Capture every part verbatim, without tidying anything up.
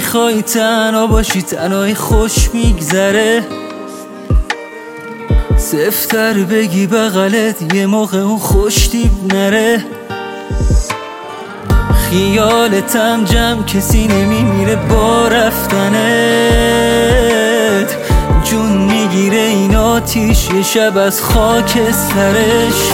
میخوای تنها باشی تنهایی خوش میگذره، سفتر بگی بغلت یه موقع اون خوش دیب نره. خیالتم جمع کسی نمیمیره با رفتنت، جون میگیره این آتیش یه شب از خاک سرش.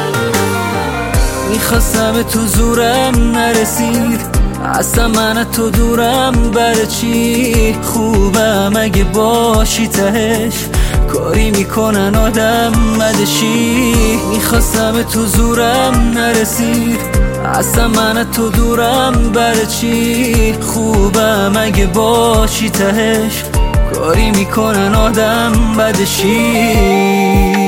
میخواستم به تو زورم نرسید، اصلا من تو دورم برای چی؟ خوبم اگه باشی تهش، کاری میکنن آدم مدشی. میخواستم به تو زورم نرسید، اصلا من تو دورم برای چی؟ خوبم اگه باشی تهش، کاری میکنن آدم بدشی.